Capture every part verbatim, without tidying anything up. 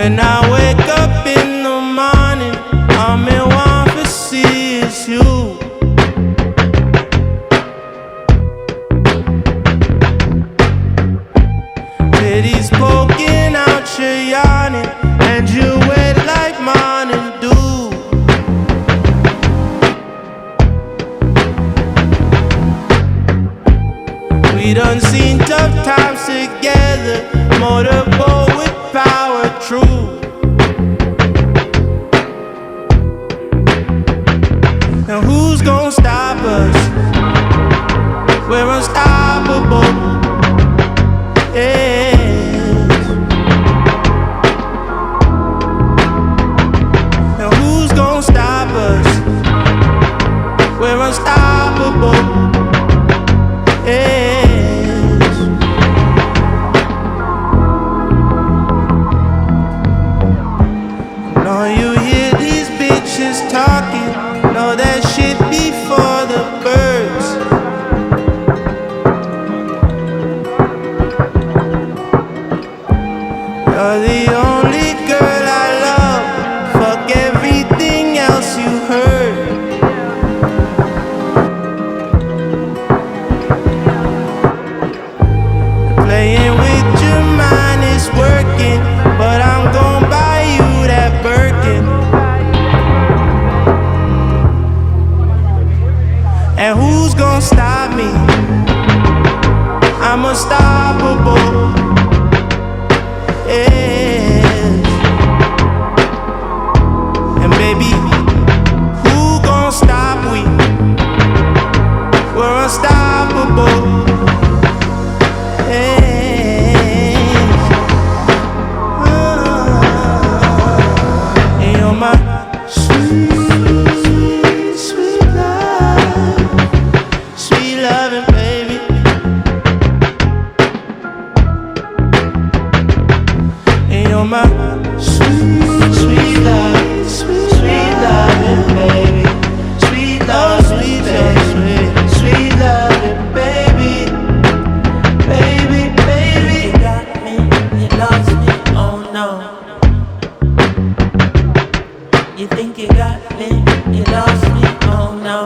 When I wake up in the morning, all me want to see is you. Titties poking out, you're yawning, and you wet like morning dew. We done seen tough times together, motorboat with power true. And who's gonna stop us? We're unstoppable. Yes. And who's gonna stop us? We're unstoppable. Yes. And all you hear these bitches talking, know that shit be for the birds. You're the only girl I love. Fuck everything else you heard. Playing with your mind is working, but I'm gon' buy you that Birkin. And who's gon' stop me? I'm unstoppable. Yes. And baby, who gon' stop we? We're unstoppable. Yes. And you're my sweet, sweet love, sweet loving baby. And you're my sweet, sweet love, sweet, sweet loving baby. Sweet love, sweet, so sweet, sweet loving baby. Baby, baby. You got me, you lost me, oh no. You think you got me, you lost me, oh no.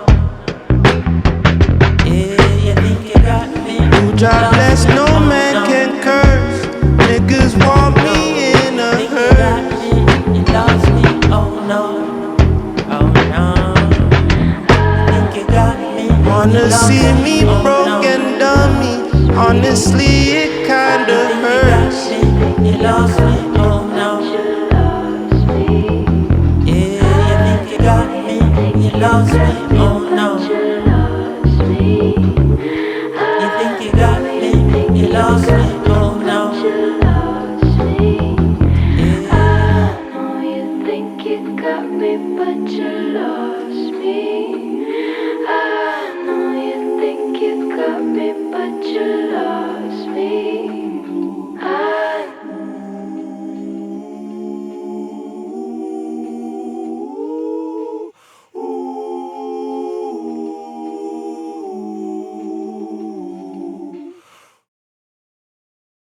Yeah, you think you got me. Who job bless, no man can curse. Niggas want me in a Think you got hearse. me, you lost me, oh no. Oh no. Think you got me, you Wanna lost see me oh, broke no. and dummy. Honestly, it kinda Think you got hurts. me, you lost me, oh no. Yeah, you think you got me, you lost me, oh